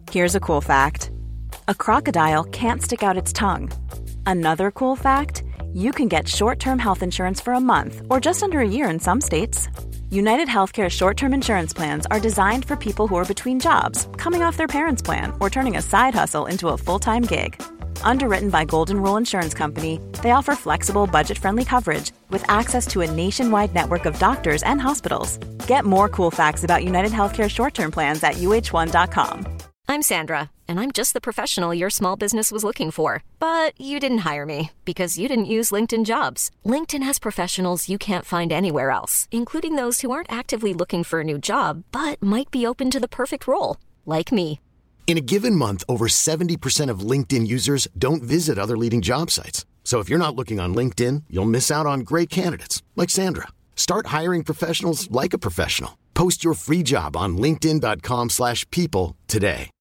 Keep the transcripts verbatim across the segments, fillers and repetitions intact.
Here's a cool fact. A crocodile can't stick out its tongue. Another cool fact, you can get short-term health insurance for a month or just under a year in some states. United Healthcare short-term insurance plans are designed for people who are between jobs, coming off their parents' plan, or turning a side hustle into a full-time gig. Underwritten by Golden Rule Insurance Company, they offer flexible, budget-friendly coverage with access to a nationwide network of doctors and hospitals. Get more cool facts about United Healthcare short-term plans at U H one dot com. I'm Sandra, and I'm just the professional your small business was looking for. But you didn't hire me because you didn't use LinkedIn Jobs. LinkedIn has professionals you can't find anywhere else, including those who aren't actively looking for a new job, but might be open to the perfect role, like me. In a given month, over seventy percent of LinkedIn users don't visit other leading job sites. So if you're not looking on LinkedIn, you'll miss out on great candidates like Sandra. Start hiring professionals like a professional. Post your free job on linkedin dot com slash people today.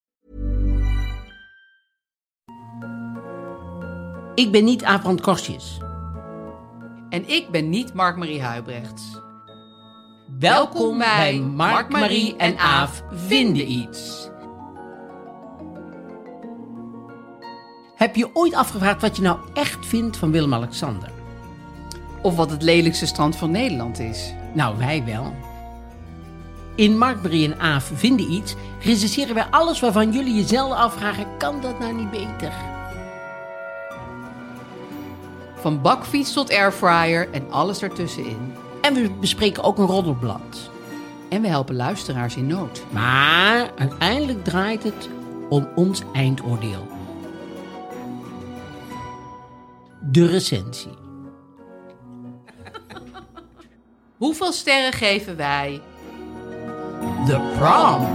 Ik ben niet Aaf van Kostjes. En ik ben niet Mark-Marie Huibrechts. Welkom bij Mark-Marie en Aaf vinden iets. Heb je ooit afgevraagd wat je nou echt vindt van Willem-Alexander? Of wat het lelijkste strand van Nederland is? Nou, wij wel. In Mark-Marie en Aaf vinden iets recenseren wij alles waarvan jullie jezelf afvragen, kan dat nou niet beter? Van bakfiets tot airfryer en alles ertussenin. En we bespreken ook een roddelblad. En we helpen luisteraars in nood. Maar uiteindelijk draait het om ons eindoordeel. De recensie. Hoeveel sterren geven wij? The Prom.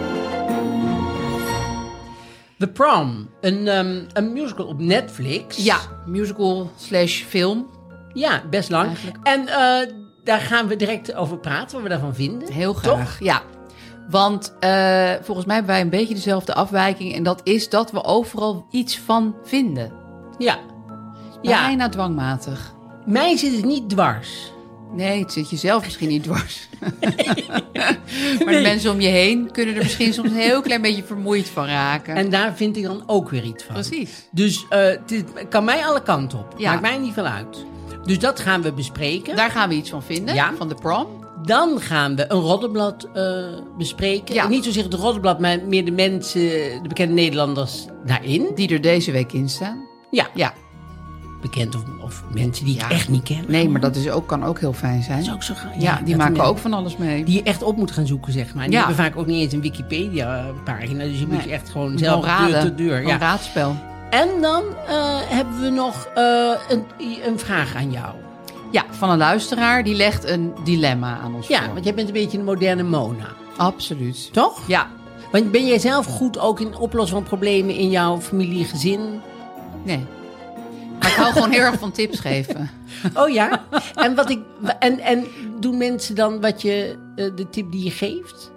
The Prom, een, um, een musical op Netflix. Ja, musical slash film. Ja, best lang. Eigenlijk. En uh, daar gaan we direct over praten, wat we daarvan vinden. Heel graag, toch? Ja. Want uh, volgens mij hebben wij een beetje dezelfde afwijking. En dat is dat we overal iets van vinden. Ja. Bijna ja. dwangmatig. Mij zit het niet dwars. Nee, het zit jezelf misschien niet dwars. Nee. Maar de mensen om je heen kunnen er misschien soms een heel klein beetje vermoeid van raken. En daar vind ik dan ook weer iets van. Precies. Dus uh, het kan mij alle kanten op. Ja. Maakt mij niet veel uit. Dus dat gaan we bespreken. Daar gaan we iets van vinden, ja. Van de prom. Dan gaan we een roddelblad uh, bespreken. Ja. Niet zozeer het roddelblad, maar meer de mensen, de bekende Nederlanders daarin. Die er deze week in staan. Ja. Ja. Bekend of, of mensen die ik ja. echt niet ken. Nee, maar dat is ook, kan ook heel fijn zijn. Dat is ook zo gaaf. Ja, ja, die maken ook van alles mee. Die je echt op moet gaan zoeken, zeg maar. En die ja. hebben vaak ook niet eens een Wikipedia-pagina. Dus je nee. moet je echt gewoon zelf raden. deur tot deur. Een ja. raadspel. En dan uh, hebben we nog uh, een, een vraag aan jou. Ja, van een luisteraar. Die legt een dilemma aan ons ja, voor. Ja, want jij bent een beetje een moderne Mona. Absoluut. Toch? Ja. Want ben jij zelf goed ook in het oplossen van problemen in jouw familie, gezin? Nee. Maar ik hou gewoon heel erg van tips geven. Oh ja? En, wat ik, en, en doen mensen dan wat je, de tip die je geeft?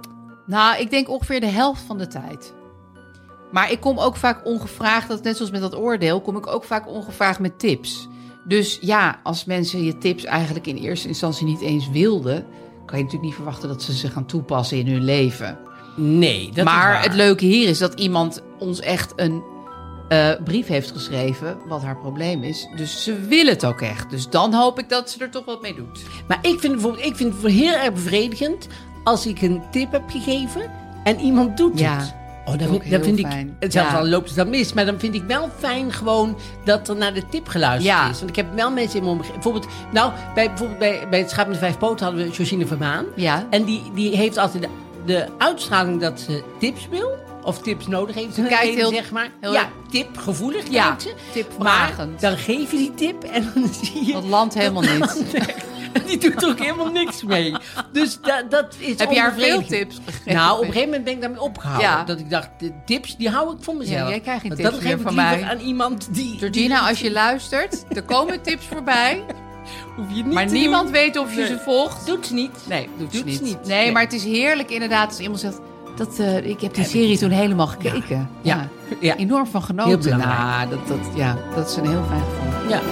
Nou, ik denk ongeveer de helft van de tijd. Maar ik kom ook vaak ongevraagd, dat net zoals met dat oordeel, kom ik ook vaak ongevraagd met tips. Dus ja, als mensen je tips eigenlijk in eerste instantie niet eens wilden, kan je natuurlijk niet verwachten dat ze ze gaan toepassen in hun leven. Nee, dat maar is waar. Het leuke hier is dat iemand ons echt een uh, brief heeft geschreven wat haar probleem is. Dus ze wil het ook echt. Dus dan hoop ik dat ze er toch wat mee doet. Maar ik vind, bijvoorbeeld, ik vind het heel erg bevredigend als ik een tip heb gegeven en iemand doet ja. het. Oh, dan vind, dan vind ik, zelfs ja. al loopt het dan mis, maar dan vind ik wel fijn gewoon dat er naar de tip geluisterd ja. is. Want ik heb wel mensen in mijn omgeving. Bijvoorbeeld, nou, bij, bijvoorbeeld bij, bij het Schaap met de Vijf Poten hadden we Josine Vermaan. Ja. En die, die heeft altijd de, de uitstraling dat ze tips wil. Of tips nodig heeft. Ze kijkt heel, zeg maar. Heel ja, tipgevoelig ja, kijkt ze. tipvragend. Maar dan geef je die tip en dan zie je... Dat landt helemaal niet. En die doet er ook helemaal niks mee. Dus da, dat is Heb je haar veel tips gegeven? Nou, op een gegeven moment ben ik daarmee opgehouden. Ja. Dat ik dacht, de tips die hou ik voor mezelf. Ja, jij krijgt geen tips dat meer geef ik van liever mij. aan iemand die... Georgina, die... als je luistert, er komen tips voorbij. Hoef je niet maar te niemand doen. weet of je nee. ze volgt. Doet ze niet. Nee, doet, doet ze niet. Ze niet. Nee, nee, maar het is heerlijk inderdaad als iemand zegt... Dat, uh, ik heb die heb serie toen helemaal gekeken. Ja. Ja. Ja. Ja. Enorm van Heel genoten. belangrijk. Nou, dat, dat, ja, dat is een heel fijn gevoel. Ja.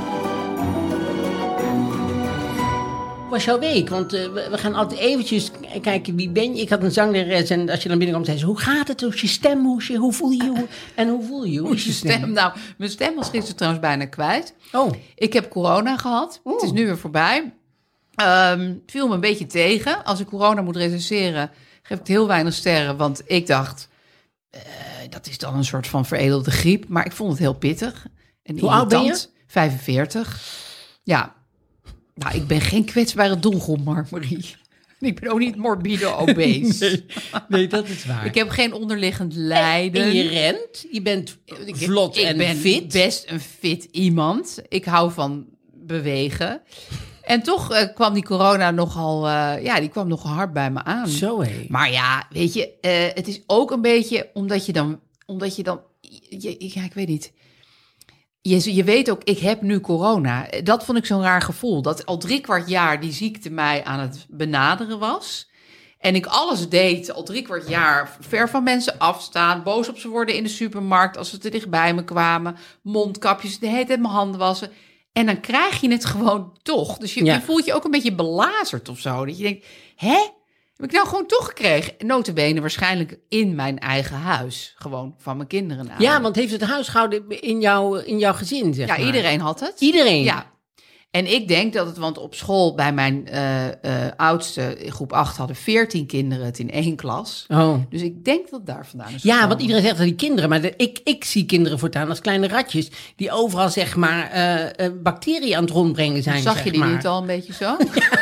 Hoe was jouw week? Want uh, we, we gaan altijd eventjes kijken, wie ben je? Ik had een zangeres en als je dan binnenkomt, zei ze, hoe gaat het? Hoe is je stem? Hoe, is je, hoe voel je je? En hoe voel je je? Hoe is je stem? Nou, mijn stem was gisteren trouwens bijna kwijt. Oh. Ik heb corona gehad. Oeh. Het is nu weer voorbij. Um, viel me een beetje tegen. Als ik corona moet recenseren, geef ik het heel weinig sterren. Want ik dacht, uh, dat is dan een soort van veredelde griep. Maar ik vond het heel pittig. En hoe oud ben je? vijfenveertig. Ja. Nou, ik ben geen kwetsbare doelgroep, Mark-Marie. Ik ben ook niet morbide obese. Nee, nee, dat is waar. Ik heb geen onderliggend lijden. En je rent, je bent vlot ik en ben fit. best een fit iemand. Ik hou van bewegen. En toch uh, kwam die corona nogal, uh, ja, die kwam nogal hard bij me aan. Zo hé. Maar ja, weet je, uh, het is ook een beetje omdat je dan, omdat je dan, je, ja, ik weet niet. Je, je weet ook, ik heb nu corona. Dat vond ik zo'n raar gevoel. Dat al drie kwart jaar die ziekte mij aan het benaderen was. En ik alles deed, al drie kwart jaar, ver van mensen afstaan. Boos op ze worden in de supermarkt als ze te dichtbij me kwamen. Mondkapjes, de hele tijd mijn handen wassen. En dan krijg je het gewoon toch. Dus je, Ja. je voelt je ook een beetje belazerd of zo. Dat je denkt, hè? Heb ik nou gewoon toch gekregen? Nota bene waarschijnlijk in mijn eigen huis. Gewoon van mijn kinderen. Aan. Ja, want heeft het huishouden in, jou, in jouw gezin, zeg Ja, maar? iedereen had het. Iedereen? Ja. En ik denk dat het, want op school bij mijn uh, uh, oudste, in groep acht, hadden veertien kinderen het in één klas. Oh. Dus ik denk dat daar vandaan is Ja, gekomen. want iedereen zegt dat die kinderen, maar de, ik, ik zie kinderen voortaan als kleine ratjes die overal zeg maar uh, uh, bacteriën aan het rondbrengen zijn. Zag zeg je die maar. niet al een beetje zo?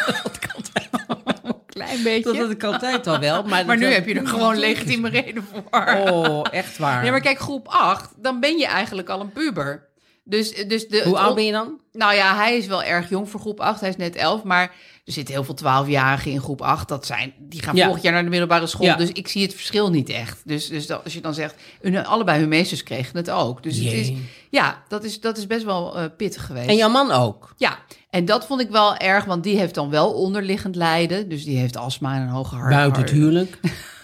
Klein beetje. Dat had ik altijd al wel. Maar, Maar nu dat- heb je er gewoon legitieme reden voor. Oh, echt waar. Nee, maar kijk, groep acht, dan ben je eigenlijk al een puber. Dus, dus de, Hoe het oud op- ben je dan? Nou ja, hij is wel erg jong voor groep acht. Hij is net elf, maar er zitten heel veel twaalfjarigen in groep acht. Dat zijn, die gaan Ja. volgend jaar naar de middelbare school. Ja. Dus ik zie het verschil niet echt. Dus, dus dat, als je dan zegt, hun, allebei hun meesters kregen het ook. Dus het is, Jee. ja, dat is, dat is best wel uh, pittig geweest. En jouw man ook? Ja, en dat vond ik wel erg, want die heeft dan wel onderliggend lijden. Dus die heeft astma en een hoge hart. Buiten het huwelijk?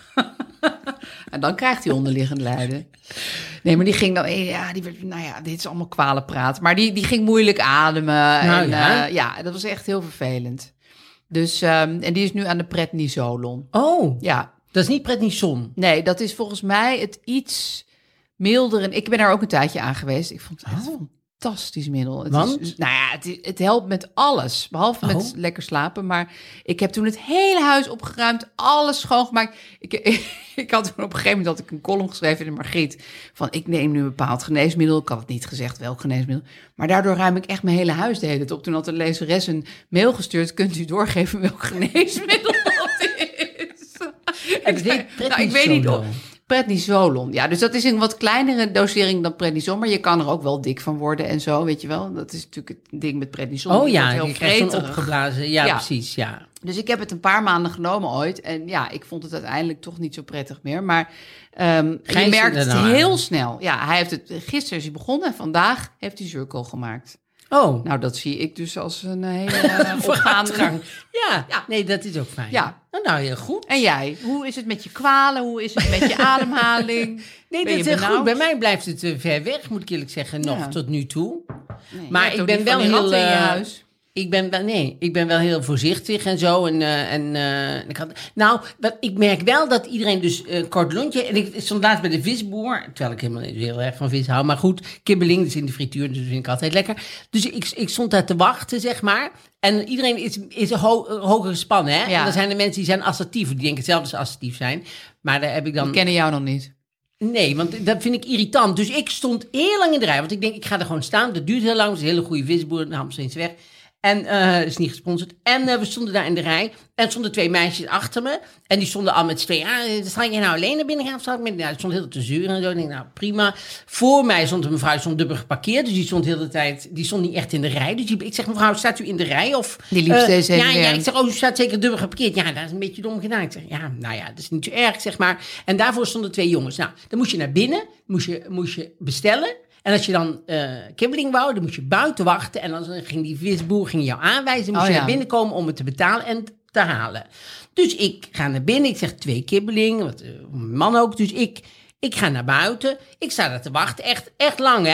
En dan krijgt hij onderliggend lijden. Nee, maar die ging dan, eh, ja, die werd, nou ja, dit is allemaal kwalenpraat. Maar die, die ging moeilijk ademen. Nou, en ja. uh, ja, dat was echt heel vervelend. Dus, um, en die is nu aan de prednisolon. Oh, Ja, dat is niet prednison. nee, dat is volgens mij het iets milder. En ik ben daar ook een tijdje aan geweest. Ik vond het echt een fantastisch middel. Het Want? Is, nou ja, het, het helpt met alles. Behalve met Oh. lekker slapen. Maar ik heb toen het hele huis opgeruimd. Alles schoongemaakt. Ik, ik, ik had toen op een gegeven moment had ik een column geschreven in de Margriet. Van ik neem nu een bepaald geneesmiddel. Ik had het niet gezegd welk geneesmiddel. Maar daardoor ruim ik echt mijn hele huis de hele tijd op. Toen had de lezeres een mail gestuurd. Kunt u doorgeven welk geneesmiddel dat is? En het heet Nou, ik weet niet prednisolon. of... Prednisolon, ja. Dus dat is een wat kleinere dosering dan prednison. Maar je kan er ook wel dik van worden en zo, weet je wel. Dat is natuurlijk het ding met prednison. Oh Je ja, wordt heel je krijgt zo'n vreterig. opgeblazen. Ja, Ja. precies, ja. Dus ik heb het een paar maanden genomen ooit. En ja, ik vond het uiteindelijk toch niet zo prettig meer. Maar um, je Gijs merkt er het nou aan? heel snel. Ja, hij heeft het, gisteren is hij begonnen en vandaag heeft hij zirkel gemaakt. Oh, Nou, dat zie ik dus als een hele uh, opgaande... vooruitgang. Ja, Ja. nee, dat is ook fijn. Ja. Nou, nou, heel goed. En jij, hoe is het met je kwalen? Hoe is het met je ademhaling? Nee, Ben dat je is heel benauwd? goed. Bij mij blijft het eh, ver weg, moet ik eerlijk zeggen, nog Ja. tot nu toe. Nee, Maar je hebt ik ook ben niet wel van die heel, ratten in je eh, huis. Ik ben wel, nee, ik ben wel heel voorzichtig en zo. En, uh, en, uh, ik had, nou, wat, ik merk wel dat iedereen dus een uh, kort lontje... En ik stond laatst bij de visboer, terwijl ik helemaal niet heel erg van vis hou. Maar goed, kibbeling, dus in de frituur, dus vind ik altijd lekker. Dus ik, ik stond daar te wachten, zeg maar. En iedereen is, is ho, hoger gespannen, hè? Ja. En dan zijn er mensen die zijn assertief, die denken zelf dat ze assertief zijn. Maar daar heb ik dan... Die kennen jou nog niet. Nee, want dat vind ik irritant. Dus ik stond heel lang in de rij. Want ik denk, ik ga er gewoon staan. Dat duurt heel lang. Het is een hele goede visboer. De Hamstreensweg. En uh, is niet gesponsord. En uh, we stonden daar in de rij. En er stonden twee meisjes achter me. En die stonden al met z'n tweeën. Ah, zal je nou alleen naar binnen gaan? Of zal ik met... Nou, die stond heel te zeuren en zo. Ik denk, nou, prima. Voor mij stond een mevrouw, die stond dubbel geparkeerd. Dus die stond heel de tijd... Die stond niet echt in de rij. Dus die, ik zeg, mevrouw, staat u in de rij? Of, Die liep uh, steeds heen ja, en ja, weer. ik zeg, oh, u staat zeker dubbel geparkeerd. Ja, dat is een beetje dom gedaan. Ik zeg, ja, nou ja, dat is niet zo erg, zeg maar. En daarvoor stonden twee jongens. Nou, dan moest je naar binnen. Moest je, moest je bestellen. En als je dan uh, kibbeling wou, dan moest je buiten wachten. En dan ging die visboer ging jou aanwijzen. Moest Oh, je ja. naar binnen komen om het te betalen en te halen. Dus ik ga naar binnen. Ik zeg twee kibbeling. Wat, uh, mijn man ook. Dus ik, ik ga naar buiten. Ik sta daar te wachten. Echt, echt lang, hè.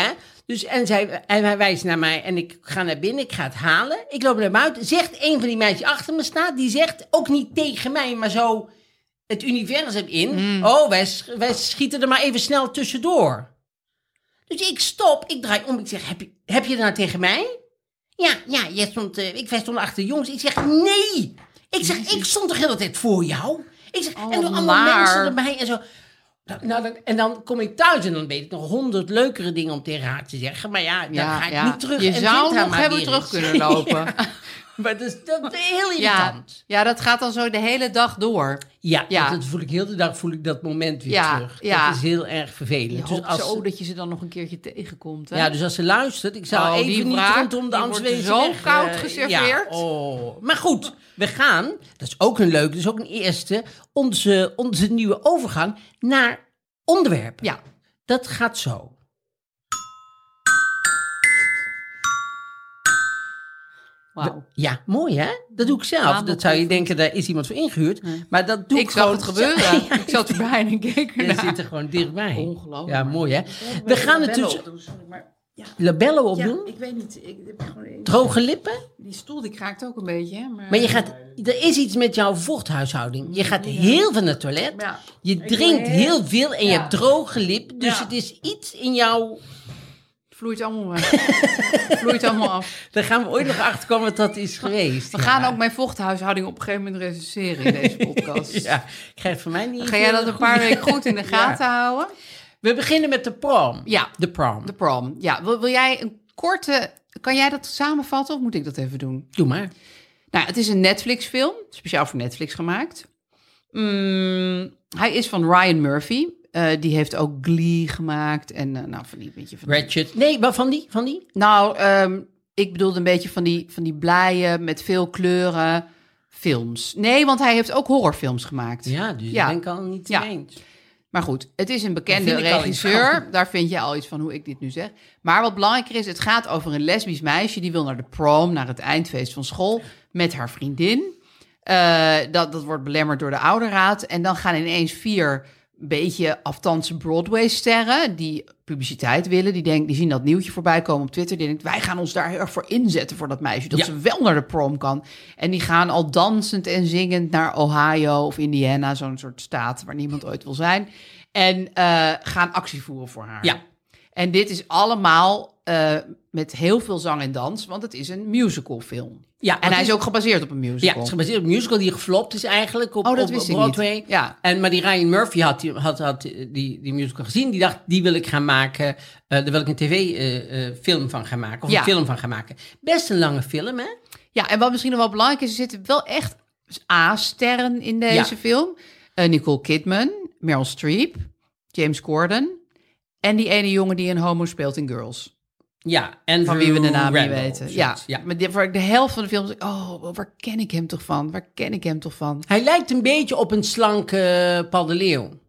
Dus, en, zij, en hij wijst naar mij en ik ga naar binnen, ik ga het halen. Ik loop naar buiten, zegt een van die meisjes achter me staat, die zegt, ook niet tegen mij, maar zo het universum in. Mm. Oh, wij, wij schieten er maar even snel tussendoor. Dus ik stop, ik draai om, ik zeg, heb je, heb je het nou tegen mij? Ja, ja, jij stond, uh, ik, wij stonden achter de jongens. Ik zeg, nee! Ik zeg, ik stond toch de hele tijd voor jou? Ik zeg, oh, en door allemaal maar... mensen erbij en zo. Nou, dan, en dan kom ik thuis en dan weet ik nog honderd leukere dingen om tegen haar te zeggen. Maar ja, dan ja, ga ik ja. niet terug. Je en zou haar nog maar hebben weer terug eens. kunnen lopen. Ja. Maar dat is, dat is heel irritant. Ja, ja, dat gaat dan zo de hele dag door. Ja, Ja. Dat, dat voel ik heel de dag voel ik dat moment weer Ja, terug. ja. Dat is heel erg Je vervelend. hoopt als zo ze- dat je ze dan nog een keertje tegenkomt. Hè? Ja, dus als ze luistert, ik zou Oh, even die niet wraak, rondom de die wordt Amsterdamse zo weg, koud eh, geserveerd. Ja, oh. Maar goed, we gaan, dat is ook een leuk, dat is ook een eerste, onze, onze nieuwe overgang naar onderwerpen. Ja. Dat gaat zo. Wauw. Ja, mooi hè? Dat doe ik zelf. Ja, dat zou je denken, daar is iemand voor ingehuurd. Nee. Maar dat doe ik, Ik zag gewoon het gebeuren. Ja, Ik zat erbij en ik keek Je ernaar. zit er gewoon dichtbij. Ongelooflijk. Ja, mooi hè? We gaan het dus labellen opdoen. ik weet niet. Ik heb gewoon een... Droge lippen. Die stoel die kraakt ook een beetje. Hè? Maar, Maar je gaat, er is iets met jouw vochthuishouding. Je gaat heel veel naar het toilet. Ja. Je drinkt heel veel en je Ja. hebt droge lip. Dus Ja. het is iets in jou. Het vloeit allemaal weg. Het vloeit allemaal af. Daar gaan we ooit nog achter komen wat dat is geweest. We Ja. gaan ook mijn vochthuishouding op een gegeven moment recenseren in deze podcast. Ja, ik krijg van mij niet. Ga jij dat een paar weken goed in de gaten houden? We beginnen met de prom. Ja. De prom. De prom. Ja, wil, wil jij een korte... Kan jij dat samenvatten of moet ik dat even doen? Doe maar. Nou, het is een Netflix-film, speciaal voor Netflix gemaakt. Mm, hij is van Ryan Murphy. Uh, die heeft ook Glee gemaakt en uh, nou van die beetje van. Ratchet. Nee, maar van die? Van die? Nou, um, ik bedoelde een beetje van die van die blije met veel kleuren films. Nee, want hij heeft ook horrorfilms gemaakt. Ja, dus Ja. dat ben ik al niet Ja. eens. Maar goed, het is een bekende Dat vind ik al iets regisseur. van. Daar vind je al iets van hoe ik dit nu zeg. Maar wat belangrijker is, het gaat over een lesbisch meisje... die wil naar de prom, naar het eindfeest van school... met haar vriendin. Uh, dat, dat wordt belemmerd door de ouderraad. En dan gaan ineens vier beetje afstandse Broadway-sterren... die publiciteit willen. Die, denk, die zien dat nieuwtje voorbij komen op Twitter. Die denken, wij gaan ons daar heel erg voor inzetten voor dat meisje. Dat Ja. ze wel naar de prom kan. En die gaan al dansend en zingend naar Ohio of Indiana. Zo'n soort staat waar niemand ooit wil zijn. En uh, gaan actie voeren voor haar. Ja. En dit is allemaal uh, met heel veel zang en dans. Want het is een musicalfilm. Ja, En hij is ook gebaseerd op een Ja, musical. het is gebaseerd op een musical die geflopt is eigenlijk op, Oh, dat op wist ik Broadway. niet. Ja. En, maar die Ryan Murphy had, die, had, had die, die musical gezien. Die dacht, die wil ik gaan maken. Uh, daar wil ik een tv-film uh, uh, van gaan maken. Of Ja. een film van gaan maken. Best een lange film, hè? Ja, en wat misschien nog wel belangrijk is... er zitten wel echt A-sterren in deze Ja. film. Uh, Nicole Kidman, Meryl Streep, James Corden... en die ene jongen die een homo speelt in Girls. Ja, en Van wie we de naam niet Randall, weten. of Ja, zoiets. ja. maar die, voor de helft van de film... oh, waar ken ik hem toch van? Waar ken ik hem toch van? Hij lijkt een beetje op een slanke Paul de Leeuw. Kan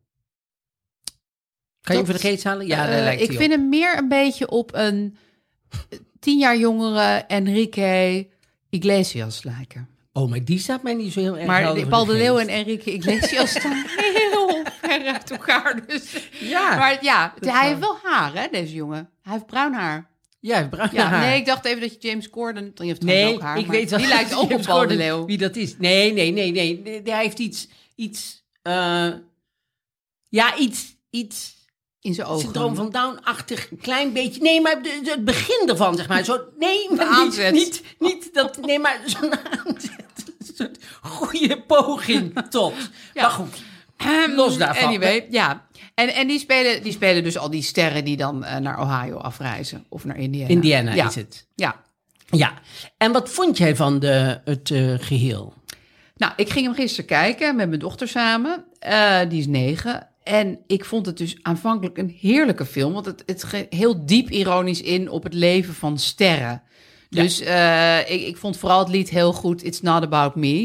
je hem Dat- voor de geest halen? Ja, Uh, daar lijkt ik hij vind op. hem meer een beetje op een tien jaar jongere Enrique Iglesias lijken. Oh, maar die staat mij niet zo heel erg Maar helder de- voor Paul de Leeuw en geest. Enrique Iglesias staan heel ver uit elkaar. Dus. Ja. Maar ja, Dat hij zou- heeft wel haar, hè, deze jongen. Hij heeft bruin haar. Ja, bruin Ja, haar. nee, ik dacht even dat je James Corden... Die heeft trouwens Nee, ook haar, ik maar weet wel. Die lijkt ook op James Paul de Corden, Leeuw. Wie dat is. Nee, nee, nee, nee. nee. Hij heeft iets, iets, uh, ja, iets, iets, In zijn ogen. syndroom van Down-achtig, een klein beetje. Nee, maar de- de- het begin ervan, zeg maar. Zo, nee, maar niet, aanzet. niet, niet dat, nee, maar zo'n aanzet. Een soort goede poging tot. Ja. Maar goed, los daarvan. Anyway, ja. En, en die, spelen, die spelen dus al die sterren die dan uh, naar Ohio afreizen. Of naar Indiana. Indiana ja. is het. Ja. Ja. En wat vond jij van de, het uh, geheel? Nou, ik ging hem gisteren kijken met mijn dochter samen. Uh, die is negen. En ik vond het dus aanvankelijk een heerlijke film. Want het, het ging heel diep ironisch in op het leven van sterren. Ja. Dus uh, ik, ik vond vooral het lied heel goed. It's not about me.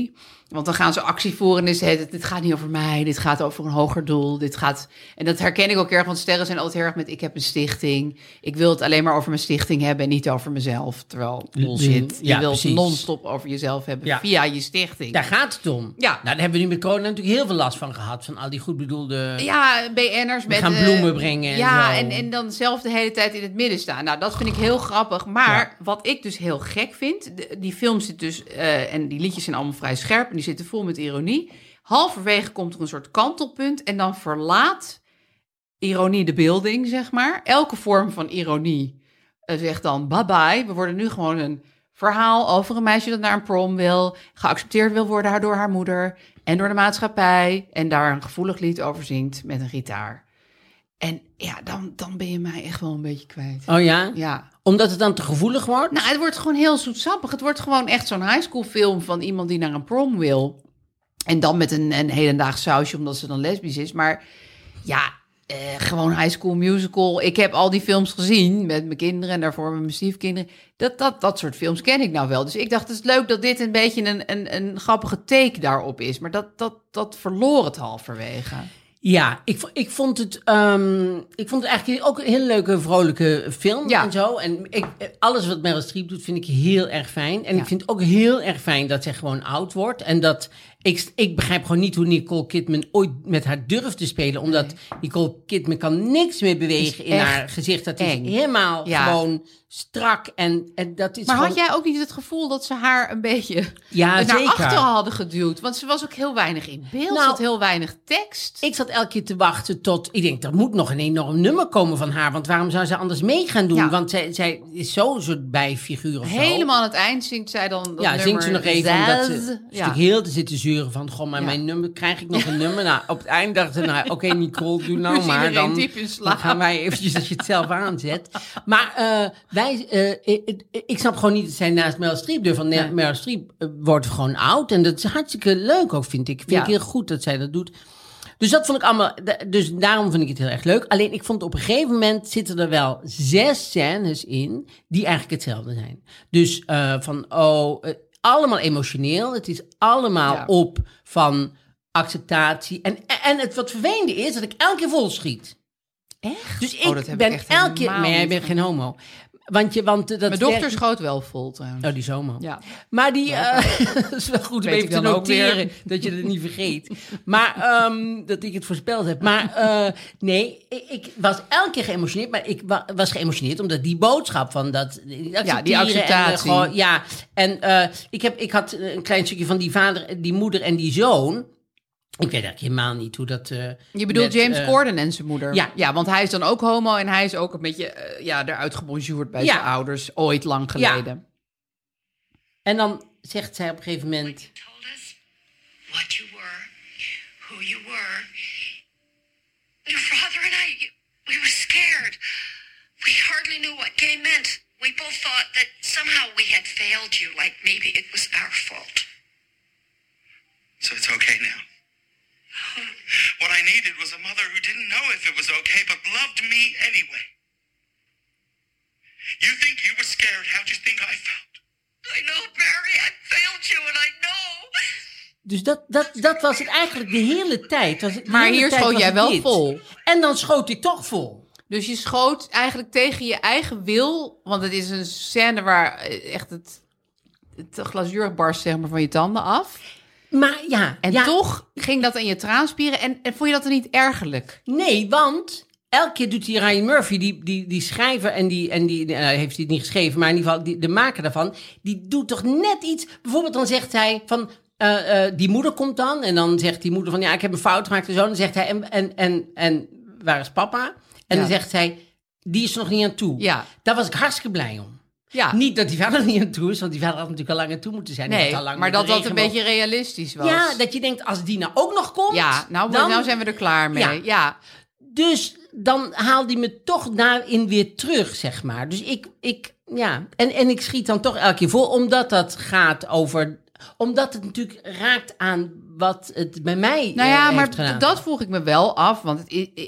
Want dan gaan ze actie voeren en is het, dit gaat niet over mij, dit gaat over een hoger doel. Dit gaat, en dat herken ik ook erg, want sterren zijn altijd heel erg met, ik heb een stichting. Ik wil het alleen maar over mijn stichting hebben en niet over mezelf. Terwijl, bullshit, Ja, je wilt precies. non-stop over jezelf hebben Ja. via je stichting. Daar gaat het om. Ja. Nou, daar hebben we nu met corona natuurlijk heel veel last van gehad. Van al die goed bedoelde... Ja, B N'ers met... gaan eh, bloemen brengen en Ja, zo. en, en dan zelf de hele tijd in het midden staan. Nou, dat vind ik heel grappig. Maar Ja. wat ik dus heel gek vind... de- die film zit dus... eh, en die liedjes zijn allemaal vrij scherp... en die zitten vol met ironie. Halverwege komt er een soort kantelpunt... en dan verlaat ironie de building, zeg maar. Elke vorm van ironie eh, zegt dan bye-bye. We worden nu gewoon een verhaal over een meisje... dat naar een prom wil... geaccepteerd wil worden door haar moeder... en door de maatschappij... en daar een gevoelig lied over zingt met een gitaar. En ja, dan, dan ben je mij echt wel een beetje kwijt. Oh ja? Ja. Omdat het dan te gevoelig wordt? Nou, het wordt gewoon heel zoetsappig. Het wordt gewoon echt zo'n high school film van iemand die naar een prom wil. En dan met een, een hedendaags sausje, omdat ze dan lesbisch is. Maar ja, eh, gewoon high school musical. Ik heb al die films gezien met mijn kinderen en daarvoor met mijn stiefkinderen. Dat, dat, dat soort films ken ik nou wel. Dus ik dacht, het is leuk dat dit een beetje een, een, een grappige take daarop is. Maar dat, dat, dat verloor het halverwege. Ja, ik, vo- ik, vond het, ehm, ik vond het eigenlijk ook een hele leuke, vrolijke film Ja. en zo. En ik, alles wat Meryl Streep doet, vind ik heel erg fijn. En Ja. ik vind het ook heel erg fijn dat zij gewoon oud wordt. En dat ik, ik begrijp gewoon niet hoe Nicole Kidman ooit met haar durft te spelen. Omdat Nicole Kidman kan niks meer bewegen Is in echt haar gezicht. Dat is eng. helemaal Ja. gewoon strak. En, en dat is Maar gewoon... had jij ook niet het gevoel dat ze haar een beetje Ja, naar zeker. achteren hadden geduwd? Want ze was ook heel weinig in beeld, Nou, ze had heel weinig tekst. Ik zat elke keer te wachten tot... Ik denk, er moet nog een enorm nummer komen van haar. Want waarom zou ze anders mee gaan doen? Ja. Want zij, zij is zo'n soort bijfiguur of zo. Helemaal aan het eind zingt zij dan dat Ja, nummer zingt ze nog even. Omdat ze Zaz. is Ja. natuurlijk heel te zitten zeuren van... Goh, maar Ja. mijn nummer... Krijg ik nog een nummer? Nou, op het eind dacht ze... Nou, oké, Nicole, doe nou Moest maar. iedereen Dan, diep in dan slaap. gaan wij eventjes dat je het zelf aanzet. Maar uh, wij... Uh, ik, ik snap gewoon niet dat zij naast Meryl Streep durft. Want Nee. Meryl Streep uh, wordt gewoon oud. En dat is hartstikke leuk ook, vind ik. Vind Ja. ik heel goed dat zij dat doet. Dus dat vond ik allemaal... Dus daarom vind ik het heel erg leuk. Alleen ik vond op een gegeven moment zitten er wel zes scènes in die eigenlijk hetzelfde zijn. Dus uh, van, oh, uh, allemaal emotioneel. Het is allemaal Ja. op van acceptatie. En, en het wat vervelende is dat ik elke keer vol schiet. Echt? Dus ik Oh, dat heb ik ben echt elke keer... helemaal Maar jij niet bent geen homo. Want je, want uh, dat Mijn dochter werkt- schoot wel vol trouwens. Oh, die is homo. Ja. Maar die, uh, dat is wel goed om Weet even ik te dan ook noteren, weer. dat je het niet vergeet. Maar um, dat ik het voorspeld heb. Maar uh, nee, ik, ik was elke keer geëmotioneerd, maar ik wa- was geëmotioneerd omdat die boodschap van dat... Die Ja, die accepteren acceptatie. En, uh, gewoon, ja, en uh, ik, heb, ik had een klein stukje van die vader, die moeder en die zoon. Ik weet eigenlijk helemaal niet hoe dat... Uh, Je bedoelt met, James uh, Corden en zijn moeder. ja. ja, want hij is dan ook homo en hij is ook een beetje uh, ja, eruit gebonjourd bij Ja. zijn ouders ooit lang Ja. geleden. En dan zegt zij op een gegeven moment... told us what you were, who you were. Your father and I, we were scared. We hardly knew what gay meant. We both thought that somehow we had failed you, like maybe it was our fault. So it's okay now. What I needed was a mother who didn't know if it was okay, but loved me anyway. You think you were scared? How'd you think I felt? I know, Barry, I failed you and I know. Dus dat, dat, dat was het eigenlijk de hele tijd. Was het, de Maar hele hier tijd schoot was jij het wel dit. vol. En dan schoot ik toch vol. Dus je schoot eigenlijk tegen je eigen wil. Want het is een scène waar echt het, het glazuur barst zeg maar, van je tanden af. Maar ja, En ja, toch ging dat in je traanspieren. En, en vond je dat er niet ergerlijk? Nee, want elke keer doet die Ryan Murphy, die, die, die schrijver... en die, en die uh, heeft hij het niet geschreven... maar in ieder geval die, de maker daarvan... die doet toch net iets... Bijvoorbeeld dan zegt hij van... Uh, uh, die moeder komt dan... en dan zegt die moeder van... ja, ik heb een fout gemaakt en zo. En dan zegt hij... en, en, en, en waar is papa? En Ja. dan zegt hij... die is er nog niet aan toe. Ja. Daar was ik hartstikke blij om. Ja. Niet dat die vader niet aan toe is... want die vader had natuurlijk al lang aan toe moeten zijn. Die Nee, had al lang maar met dat de dat een regenboog- beetje realistisch was. Ja, dat je denkt, als die nou ook nog komt... Ja, nou, dan, nou zijn we er klaar mee. Ja. Ja. ja. Dus dan haalt hij me toch daarin weer terug, zeg maar. Dus ik, ik ja... En, en ik schiet dan toch elke keer vol, omdat dat gaat over... Omdat het natuurlijk raakt aan wat het bij mij Nou eh, ja, heeft maar gedaan. dat vroeg ik me wel af. Want het, i- i-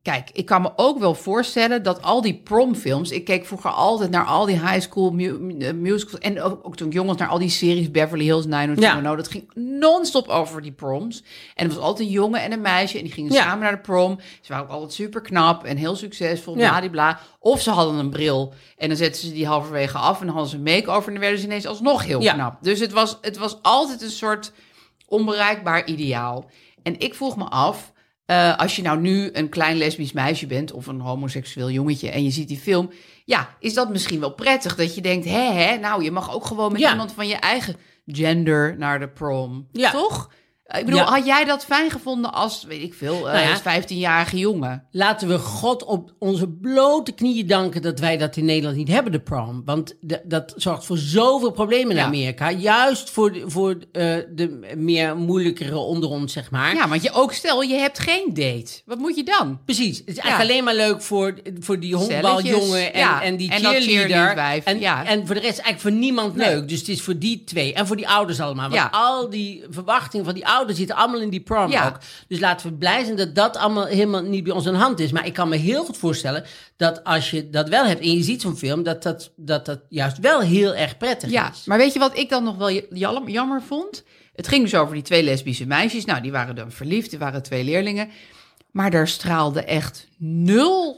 kijk, ik kan me ook wel voorstellen dat al die promfilms... Ik keek vroeger altijd naar al die high school mu- uh, musicals... en ook, ook toen ik jong was naar al die series... Beverly Hills nine oh two one oh. Ja. Dat ging non-stop over die proms. En er was altijd een jongen en een meisje... en die gingen ja. samen naar de prom. Ze waren ook altijd super knap en heel succesvol, ja. bladibla. Of ze hadden een bril en dan zetten ze die halverwege af... en dan hadden ze een make-over en dan werden ze ineens alsnog heel ja. knap. Dus het was, het was altijd een soort onbereikbaar ideaal. En ik vroeg me af... Uh, als je nou nu een klein lesbisch meisje bent... of een homoseksueel jongetje en je ziet die film... ja, is dat misschien wel prettig dat je denkt... hè, hè, nou, je mag ook gewoon met ja. iemand van je eigen gender naar de prom. Ja. Toch? Ik bedoel, ja. had jij dat fijn gevonden als, weet ik veel, nou ja, als vijftienjarige jongen? Laten we God op onze blote knieën danken dat wij dat in Nederland niet hebben, de prom. Want de, dat zorgt voor zoveel problemen in ja. Amerika. Juist voor, de, voor uh, de meer moeilijkere onder ons, zeg maar. Ja, want je ook, stel, je hebt geen date. Wat moet je dan? Precies. Het is eigenlijk ja. alleen maar leuk voor, voor die honkbaljongen en, ja. en die en cheerleader. En, ja. en voor de rest eigenlijk voor niemand nee. leuk. Dus het is voor die twee. En voor die ouders allemaal. Want ja. al die verwachtingen van die ouders zitten allemaal in die prom ja. ook. Dus laten we blij zijn dat dat allemaal helemaal niet bij ons aan de hand is. Maar ik kan me heel goed voorstellen dat als je dat wel hebt en je ziet zo'n film, dat dat, dat, dat juist wel heel erg prettig ja. is. Maar weet je wat ik dan nog wel jammer vond? Het ging dus over die twee lesbische meisjes. Nou, die waren dan verliefd, die waren twee leerlingen. Maar daar straalde echt nul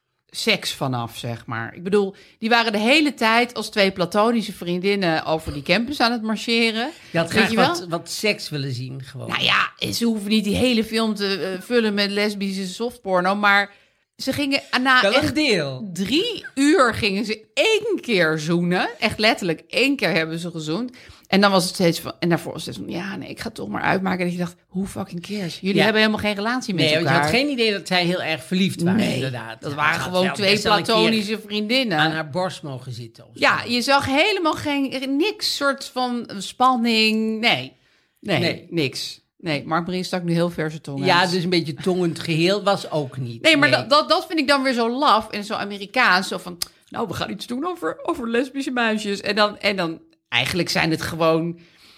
seks vanaf, zeg maar. Ik bedoel, die waren de hele tijd als twee platonische vriendinnen over die campus aan het marcheren. Je had graag wat, wat seks willen zien, gewoon. Nou ja, ze hoeven niet die hele film te uh, vullen met lesbische softporno, maar ze gingen na wel echt deel. drie uur gingen ze één keer zoenen. Echt letterlijk één keer hebben ze gezoend. En dan was het steeds van, en daarvoor was het steeds van, ja, nee, ik ga het toch maar uitmaken. En dat je dacht, hoe fucking cares? Jullie ja. hebben helemaal geen relatie met nee, elkaar. Nee, je had geen idee dat zij heel erg verliefd waren, nee, inderdaad. Dat waren gewoon twee platonische vriendinnen. Aan haar borst mogen zitten. Of ja, je zag helemaal geen, niks soort van spanning. Nee, nee, nee. niks. Nee, Mark Marie stak nu heel ver zijn tong uit. Ja, dus een beetje tongend geheel was ook niet. Nee, maar nee. Dat, dat, dat vind ik dan weer zo laf en zo Amerikaans. Zo van, nou, we gaan iets doen over, over lesbische meisjes. En dan, en dan, eigenlijk zijn het gewoon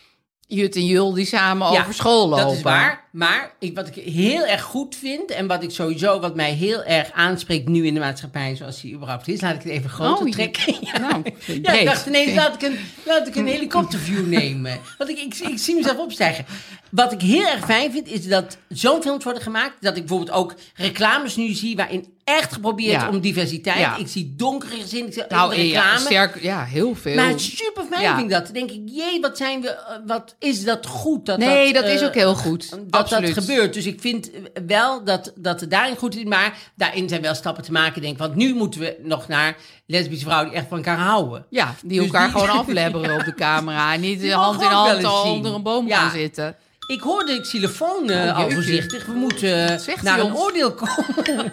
Jut en Jul die samen ja, over school lopen. Dat is waar. Maar ik, wat ik heel erg goed vind en wat ik sowieso, wat mij heel erg aanspreekt nu in de maatschappij, zoals die überhaupt is, laat ik het even groter oh, trekken. Ja, nou, ja, ik dacht ineens, laat ik een, laat ik een helikopterview nemen. Want ik, ik, ik zie mezelf opstijgen. Wat ik heel erg fijn vind, is dat zo'n films worden gemaakt, dat ik bijvoorbeeld ook reclames nu zie waarin echt geprobeerd ja. om diversiteit. Ja. Ik zie donkere gezinnen, ik zie nou, reclame. Ja, sterk, ja, heel veel. Maar super fijn ja. vind ik dat. Dan denk ik, jee, wat zijn we, wat is dat goed? Dat nee, dat, dat uh, is ook heel goed. Dat Absoluut. dat gebeurt. Dus ik vind wel dat, dat het daarin goed is, maar daarin zijn wel stappen te maken, denk ik. Want nu moeten we nog naar lesbische vrouwen die echt van elkaar houden. Ja, die dus elkaar die... gewoon aflebberen ja. op de camera. En niet die hand in hand al onder een boom ja. gaan zitten. Ik hoorde de xylofoon uh, oh, al voorzichtig. We moeten naar een oordeel komen.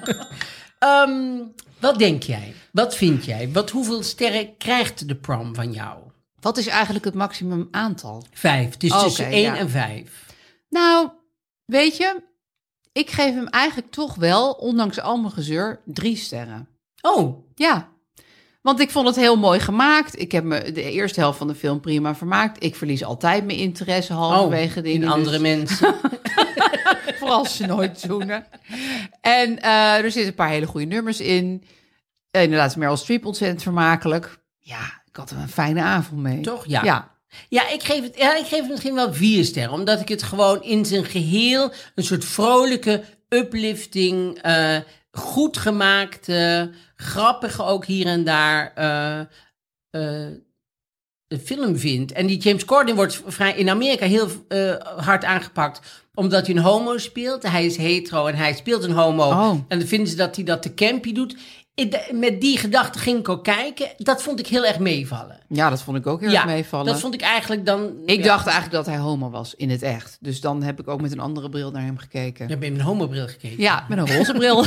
um, wat denk jij? Wat vind jij? Wat, hoeveel sterren krijgt de prom van jou? Wat is eigenlijk het maximum aantal? Vijf. Het is oh, tussen okay, één ja. en vijf. Nou, weet je, ik geef hem eigenlijk toch wel, ondanks al mijn gezeur, drie sterren. Oh. Ja. Want ik vond het heel mooi gemaakt. Ik heb me de eerste helft van de film prima vermaakt. Ik verlies altijd mijn interesse halverwege oh, dingen. in andere dus. mensen. Vooral als ze nooit zoenen. En uh, er zitten een paar hele goede nummers in. Uh, inderdaad, Meryl Streep ontzettend vermakelijk. Ja, ik had er een fijne avond mee. Toch? Ja. Ja. Ja, ik geef het, ja, ik geef het misschien wel vier sterren. Omdat ik het gewoon in zijn geheel een soort vrolijke uplifting, uh, goed gemaakte, grappige ook hier en daar uh, uh, een film vind. En die James Corden wordt vrij in Amerika heel uh, hard aangepakt, omdat hij een homo speelt. Hij is hetero en hij speelt een homo. Oh. En dan vinden ze dat hij dat te campy doet. Met die gedachte ging ik ook kijken. Dat vond ik heel erg meevallen. Ja, dat vond ik ook heel ja, erg meevallen. Dat vond ik eigenlijk dan... Ik ja. dacht eigenlijk dat hij homo was, in het echt. Dus dan heb ik ook met een andere bril naar hem gekeken. Je hebt met een homobril gekeken? Ja, met een roze bril.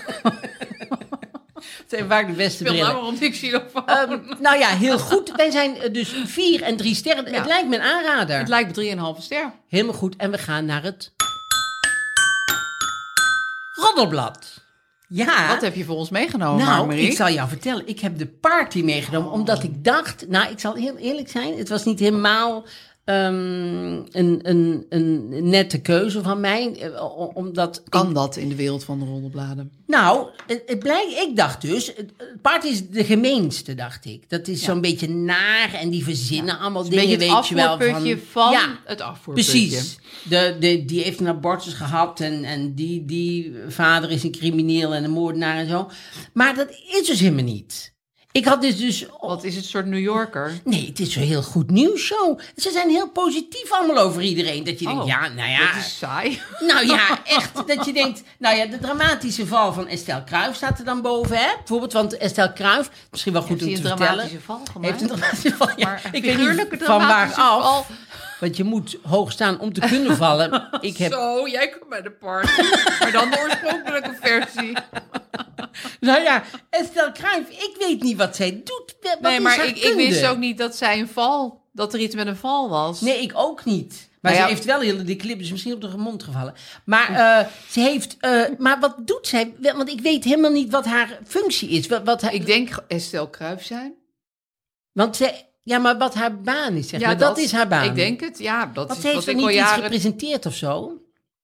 Dat zijn vaak de beste brillen. Nou, waarom ik zie dat um, Nou ja, heel goed. Wij zijn dus vier en drie sterren. Ja. Het lijkt me een aanrader. Het lijkt me drieënhalve ster. Helemaal goed. En we gaan naar het Roddelblad. Ja. Wat heb je voor ons meegenomen, Nou, Marie? ik zal jou vertellen. Ik heb de party meegenomen, oh. omdat ik dacht... Nou, ik zal heel eerlijk zijn. Het was niet helemaal um, een, een, een nette keuze van mij. Uh, omdat Kan ik, dat in de wereld van de roddelbladen? Nou, het, het blijkt, ik dacht dus, het, het paard is de gemeenste, dacht ik. Dat is Ja. zo'n beetje naar en die verzinnen Ja. allemaal Een dingen, beetje het weet je wel. afvoerputje van ja, het afvoerputje. precies. De, de, die heeft een abortus gehad en, en die, die vader is een crimineel en een moordenaar en zo. Maar dat is dus helemaal niet. Ik had dus dus... Wat is het, soort New Yorker? Nee, het is zo'n heel goed nieuwsshow. Ze zijn heel positief allemaal over iedereen. Dat je denkt, Oh, ja, nou ja... Dat is saai. Nou ja, echt. Dat je denkt, nou ja, de dramatische val van Estelle Kruijf staat er dan boven, hè? Bijvoorbeeld, want Estelle Kruijf, misschien wel goed Heeft om hij te een vertellen. dramatische val gemaakt? Heeft een dramatische val, ja. Maar een Ik weet figuurlijke niet van waar dramatische af. val. Want je moet hoog staan om te kunnen vallen. Ik heb, Zo, jij komt bij de party. Maar dan de oorspronkelijke versie. nou ja, Estelle Kruijf, ik weet niet wat zij doet. Wat Nee, is maar haar ik, ik kunde? wist ook niet dat zij een val... dat er iets met een val was. Nee, ik ook niet. Maar Nou ze ja. heeft wel heel die clip, dus misschien op de mond gevallen. Maar uh, ze heeft. Uh, maar wat doet zij? Want ik weet helemaal niet wat haar functie is. Wat, wat haar, Ik denk Estelle Kruijf zijn. Want zij. Ja, maar wat haar baan is, zeg Ja, maar. Dat, is haar baan. Ik denk het, ja. Dat Want is ze heeft wat er ik niet al iets jaren... gepresenteerd of zo?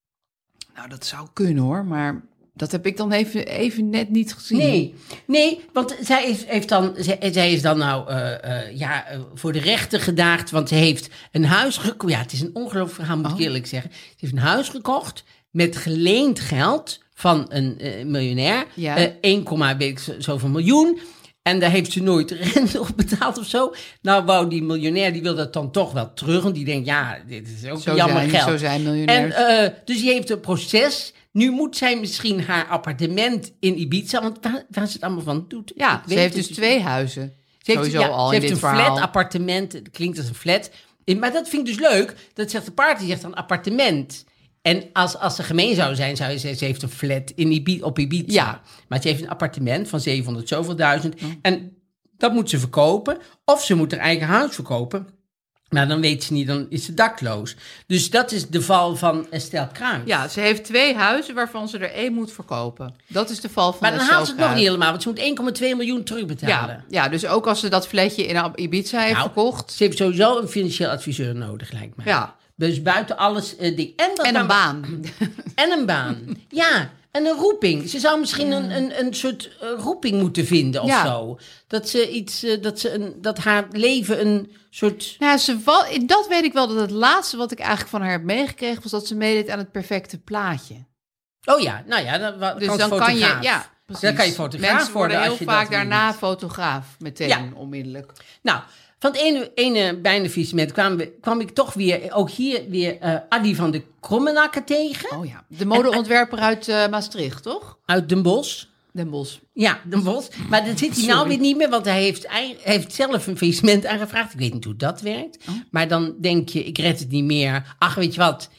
Nou, dat zou kunnen hoor, maar dat heb ik dan even, even net niet gezien. Nee, nee, want zij is, heeft dan, zij, zij is dan nou uh, uh, ja, uh, voor de rechter gedaagd, want ze heeft een huis gekocht. Ja, het is een ongelooflijk verhaal, moet ik Oh. eerlijk zeggen. Ze heeft een huis gekocht met geleend geld van een uh, miljonair. Ja. Uh, één, weet ik zo- zoveel miljoen. En daar heeft ze nooit rente op betaald of zo. Nou, wou die miljonair, die wil dat dan toch wel terug. En die denkt, ja, dit is ook Zo jammer zijn, geld. zo zijn En miljonairs. uh, dus die heeft een proces. Nu moet zij misschien haar appartement in Ibiza, want waar, waar ze het allemaal van doet. ja, ik ze weet heeft het dus niet. twee huizen. Ze heeft, Sowieso ja, al ze in heeft dit een verhaal. flat appartement. Het klinkt als een flat. In- Maar dat vind ik dus leuk. Dat zegt de party, zegt een appartement. En als, als ze gemeen zou zijn, zou je zeggen, ze heeft een flat in Ibi- op Ibiza. Ja. Maar ze heeft een appartement van zevenhonderd zoveel duizend. En dat moet ze verkopen. Of ze moet haar eigen huis verkopen. Maar dan weet ze niet, dan is ze dakloos. Dus dat is de val van Estelle Kruijf. Ja, ze heeft twee huizen waarvan ze er één moet verkopen. Dat is de val van Maar dan Estelle haalt ze het nog Kruijf. niet helemaal, want ze moet één komma twee miljoen terugbetalen. Ja, ja, dus ook als ze dat flatje in Ibiza heeft Nou, verkocht. Ze heeft sowieso een financieel adviseur nodig, lijkt mij. Ja, Dus buiten alles uh, ding. En, dat en dan- een baan. En een baan. Ja, en een roeping. Ze zou misschien een, een, een soort uh, roeping moeten vinden of Ja. zo. Dat ze iets, uh, dat ze een, dat haar leven een soort. Ja, ze val, dat weet ik wel, dat het laatste wat ik eigenlijk van haar heb meegekregen... was dat ze meedeed aan het perfecte plaatje. Oh ja, nou ja, dan, wa- Dus kan dan kan je... fotograaf. Ja, precies. Dan kan je fotograaf Mensen worden worden heel als je vaak dat wil. daarna fotograaf. Meteen, Ja. onmiddellijk. Nou, van het ene, ene bijnavissement kwam, we- kwam ik toch weer, ook hier weer, uh, Adi van de Krommenakker tegen. Oh ja, de modeontwerper uit uh, Maastricht, toch? Uit Den Bosch. Den Bosch. Ja, Den Bosch. Maar dat zit hij nou Sorry. weer niet meer, want hij heeft, hij heeft zelf een faillissement aangevraagd. Ik weet niet hoe dat werkt. Oh. Maar dan denk je, ik red het niet meer. Ach, weet je wat?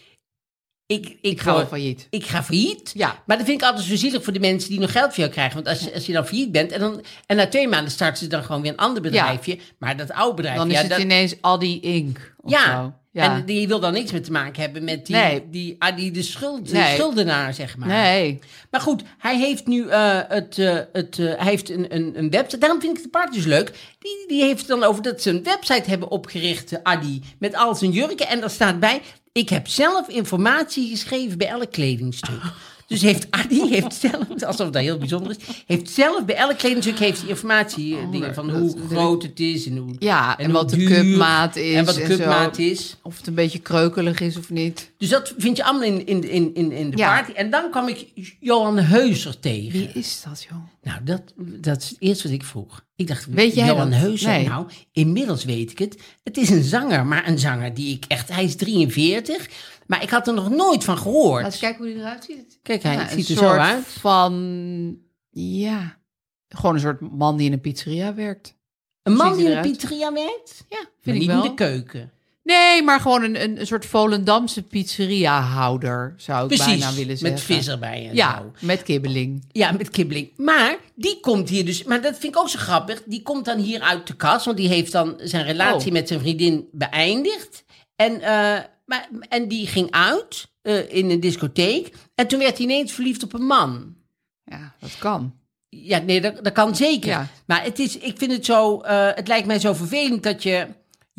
Ik, ik, Ik ga wel failliet. Ik ga failliet. Ja. Maar dat vind ik altijd zo zielig voor de mensen die nog geld voor jou krijgen. Want als je, als je dan failliet bent en, dan, en na twee maanden starten ze dan gewoon weer een ander bedrijfje. Maar dat oude bedrijf... Dan is ja, het dat, ineens Adi Incorporated. of ja. zo. Ja. En die wil dan niks meer te maken hebben met die, Nee. die, Adi de, schuld, de Nee. schuldenaar, zeg maar. Nee. Maar goed, hij heeft nu uh, het, uh, het, uh, hij heeft een, een, een website. Daarom vind ik de party dus leuk. Die, die heeft het dan over dat ze een website hebben opgericht, uh, Adi, met al zijn jurken. En daar staat bij, ik heb zelf informatie geschreven bij elk kledingstuk. Dus heeft Adi, heeft zelf, alsof dat heel bijzonder is, heeft zelf bij elk kledingstuk heeft die informatie, uh, dingen van hoe groot het is en hoe Ja, en hoe wat de duur cupmaat is En wat de en zo. cupmaat is. Of het een beetje kreukelig is of niet. Dus dat vind je allemaal in, in, in, in, in de Ja. party. En dan kwam ik Johan Heuser tegen. Wie is dat, joh? Nou, dat, dat is het eerste wat ik vroeg. Ik dacht, Weet jij Johan dat? Heuser, Nee. nou, inmiddels weet ik het. Het is een zanger, maar een zanger die ik echt... Hij is drieënveertig, maar ik had er nog nooit van gehoord. Laten we kijken hoe hij eruit ziet. Kijk, hij Ja, ziet een er zo soort uit. van... Ja, gewoon een soort man die in een pizzeria werkt. Een man ziet die in hij een eruit? pizzeria werkt? Ja, Maar vind ik niet wel. in de keuken. Nee, maar gewoon een, een, een soort Volendamse pizzeria-houder, zou ik Precies, bijna willen zeggen. met vis erbij en Ja, zo. met kibbeling. Ja, met kibbeling. Maar die komt hier dus... Maar dat vind ik ook zo grappig. Die komt dan hier uit de kast. Want die heeft dan zijn relatie Oh. met zijn vriendin beëindigd. En, eh, maar, en die ging uit eh, in een discotheek. En toen werd hij ineens verliefd op een man. Ja, dat kan. Ja, nee, dat, dat kan zeker. Ja. Maar het is, ik vind het zo... eh, het lijkt mij zo vervelend dat je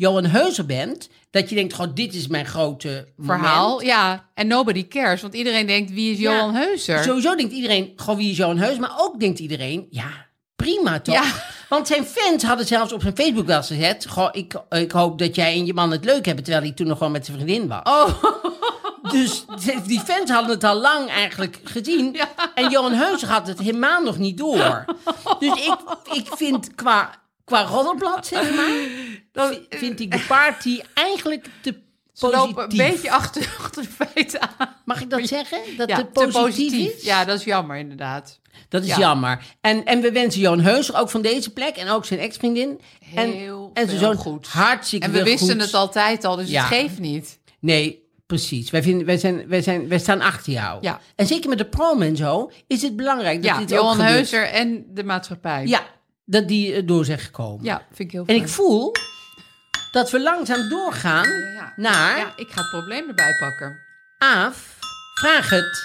Johan Heuser bent, dat je denkt, goh, dit is mijn grote Verhaal, moment. ja. En nobody cares, want iedereen denkt, wie is Ja, Johan Heuser? Sowieso denkt iedereen, goh, wie is Johan Heuser? Maar ook denkt iedereen, ja, prima toch? Ja. Want zijn fans hadden zelfs op zijn Facebook wel eens gezet, goh, ik, ik hoop dat jij en je man het leuk hebben, terwijl hij toen nog gewoon met zijn vriendin was. Oh, Dus die fans hadden het al lang eigenlijk gezien. Ja. En Johan Heuser had het helemaal nog niet door. Dus ik, ik vind qua, qua roddelblad, zeg maar, Dan- vi- vind ik de party eigenlijk te ze lopen een positief. beetje achter, achter de feiten aan. Mag ik dat zeggen? Dat Ja, het positief, is? Ja, dat is jammer inderdaad. Dat is Ja. jammer. En, en we wensen Johan Heuser ook van deze plek en ook zijn ex-vriendin. Heel en, en zijn veel zoon goed. hartstikke En we veel wisten goed. het altijd al, dus Ja. het geeft niet. Nee, precies. Wij, vinden, wij, zijn, wij, zijn, wij staan achter jou. Ja. En zeker met de prom en zo is het belangrijk dat Ja, dit ook Johan gebeurt. Heuser en de maatschappij. Ja, dat die eh, door zijn gekomen. Ja, vind ik heel En fijn. ik voel dat we langzaam doorgaan Ja, ja. naar Ja, ik ga het probleem erbij pakken. Aaf. Vraag het.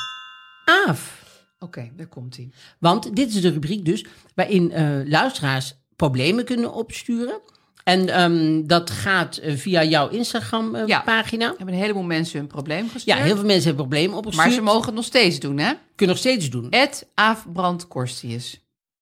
Aaf. Oké, daar komt hij. Want dit is de rubriek dus waarin eh, luisteraars problemen kunnen opsturen. En ehm, dat gaat eh, via jouw Ja. Instagram-pagina. Er hebben een heleboel mensen hun probleem gestuurd. ja, heel veel mensen hebben problemen opgestuurd. Maar ze mogen het nog steeds doen, hè? kunnen nog steeds doen. Ed Aafbrand Korstius.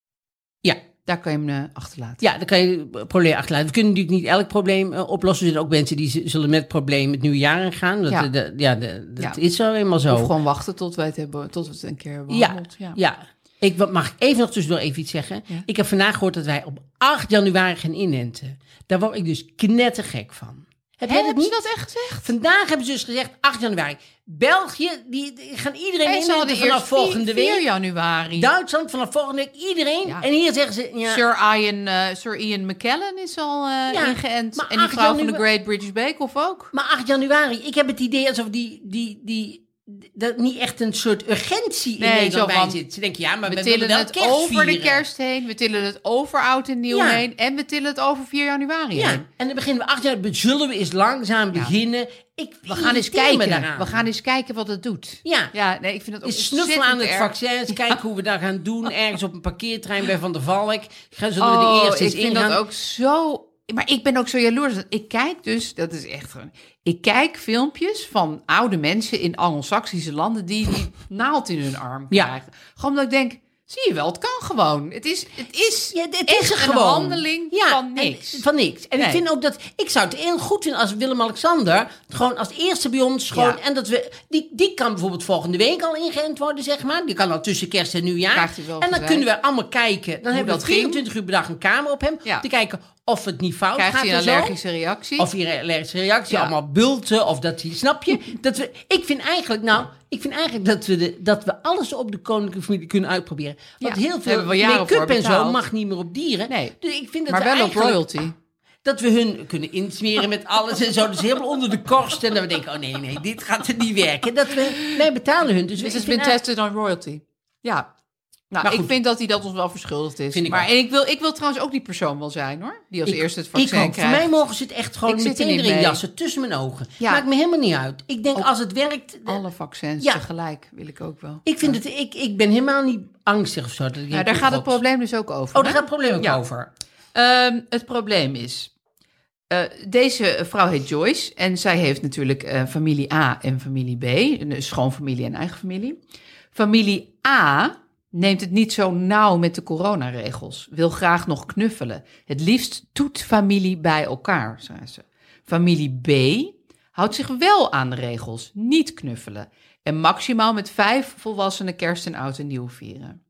Ja. Daar kan je hem uh, achterlaten. Ja, dan kan je het probleem achterlaten. We kunnen natuurlijk niet elk probleem uh, oplossen. Er zijn ook mensen die z- zullen met het probleem het nieuwe jaar ingaan. Dat, Ja. de, de- ja, de, dat Ja. is zo eenmaal zo. Of gewoon wachten tot, wij het hebben, tot we het een keer hebben Ja, behandeld. Ja. ja. Ik wa- mag even nog tussendoor even iets zeggen. Ja. Ik heb vandaag gehoord dat wij op acht januari gaan inenten. Daar word ik dus knettergek van. Heb jij dat Hebben ze niet? dat echt gezegd? Vandaag hebben ze dus gezegd acht januari. België, die, die gaan iedereen Hey, ze hadden inenten vanaf eerst volgende vier week. januari. Duitsland vanaf volgende week. Iedereen. Ja. En hier zeggen ze... Ja, Sir, Ian, uh, Sir Ian McKellen is al uh, Ja, ingeënt. maar En die acht vrouw van de janua- Great British Bake Off ook. Maar acht januari, ik heb het idee alsof die, die, die, dat niet echt een soort urgentie in Nee, Nederland zo bij van, zit. Ze denken, ja, maar we, We willen tillen wel het kerst over de vieren. kerst heen. We tillen het over oud en nieuw Ja. heen. En we tillen het over vier januari Ja, heen. en dan beginnen we acht jaar, zullen we eens langzaam Ja. beginnen. Ik We gaan eens irriteer me kijken. daaraan. We gaan eens kijken wat het doet. Ja. Ja, nee, ik vind het ook Eens snuffelen aan het erg. vaccin, eens kijken hoe we dat gaan doen. Ergens op een parkeertrein bij Van der Valk. Gaan, zullen we Oh, de eerste ik eens vind ingaan? dat ook zo... Maar ik ben ook zo jaloers. Ik kijk dus, dat is echt gewoon... Ik kijk filmpjes van oude mensen in Anglo-Saxische landen die die naald in hun arm Ja. krijgen. Gewoon omdat ik denk, zie je wel, het kan gewoon. Het is, het is, Ja, het echt is er een gewoon. handeling Ja, van niks. En, van niks. En ik Nee. vind ook dat... Ik zou het heel goed vinden als Willem-Alexander... gewoon als eerste bij ons gewoon... Ja. En dat we... Die, die kan bijvoorbeeld volgende week al ingeënt worden, zeg maar. Die kan al tussen kerst en nieuwjaar. Krijgt hij wel en dan gezegd. kunnen we allemaal kijken. Dan hebben we dat ging. vierentwintig uur per dag een kamer op hem. Ja. Te kijken of het niet fout Krijgt gaat hij een en zo. allergische reactie? Of hier een allergische reactie, Ja. allemaal bulten, of dat hij, snap je? Dat we, ik vind eigenlijk, nou, ik vind eigenlijk dat we, de, dat we alles op de koninklijke familie kunnen uitproberen. Want Ja, heel daar veel hebben we jaren make-up voor en zo betaald. mag niet meer op dieren. Nee. Dus ik vind dat maar we wel op eigenlijk- royalty. Dat we hun kunnen insmeren met alles en zo. Dus helemaal onder de korst. En dat we denken, oh nee, nee, dit gaat er niet werken. Dat we, wij betalen hun. Dus This ik has vind been eigenlijk- tested on royalty. Ja. Nou, Maar ik goed. vind dat hij dat ons wel verschuldigd is. Vind ik maar ook. en ik wil, ik wil trouwens ook die persoon wel zijn, hoor. Die als Ik- eerste het ik vaccin ook. Voor krijgt. mij mogen ze het echt gewoon Ik zit er meteen niet erin mee. jassen. Tussen mijn ogen. Ja. Maakt me helemaal niet uit. Ik denk, Ook als het werkt... Alle vaccins Ja. tegelijk wil ik ook wel. Ik, vind het, ik, ik ben helemaal niet angstig of zo. Dat ik Nou, denk, daar oh gaat het God. probleem dus ook over. Oh, daar hè? gaat het probleem ook Ja. over. Ehm, het probleem is... eh, deze vrouw heet Joyce en zij heeft natuurlijk eh, familie A en familie B. Een schoonfamilie en eigen familie. Familie A neemt het niet zo nauw met de coronaregels. Wil graag nog knuffelen. Het liefst doet familie bij elkaar, zei ze. Familie B houdt zich wel aan de regels. Niet knuffelen. En maximaal met vijf volwassenen kerst en oud en nieuw vieren.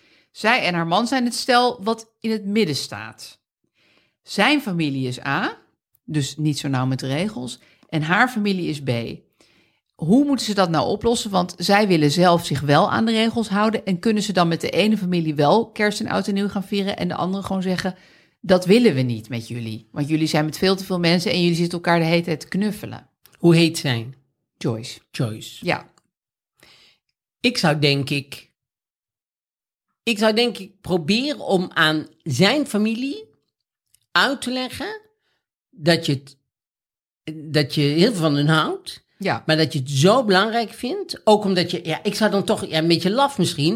Zij en haar man zijn het stel wat in het midden staat. Zijn familie is A, dus niet zo nauw met de regels. En haar familie is B. Hoe moeten ze dat nou oplossen? Want zij willen zelf zich wel aan de regels houden. En kunnen ze dan met de ene familie wel kerst en oud en nieuw gaan vieren. En de andere gewoon zeggen, dat willen we niet met jullie. Want jullie zijn met veel te veel mensen en jullie zitten elkaar de hele tijd te knuffelen. Hoe heet zij? Joyce. Joyce. Ja. Ik zou denk ik... Ik zou denk ik proberen om aan zijn familie uit te leggen dat je, het, dat je heel veel van hun houdt. Ja. Maar dat je het zo belangrijk vindt. Ook omdat je... Ja, ik zou dan toch... Ja, een beetje laf misschien.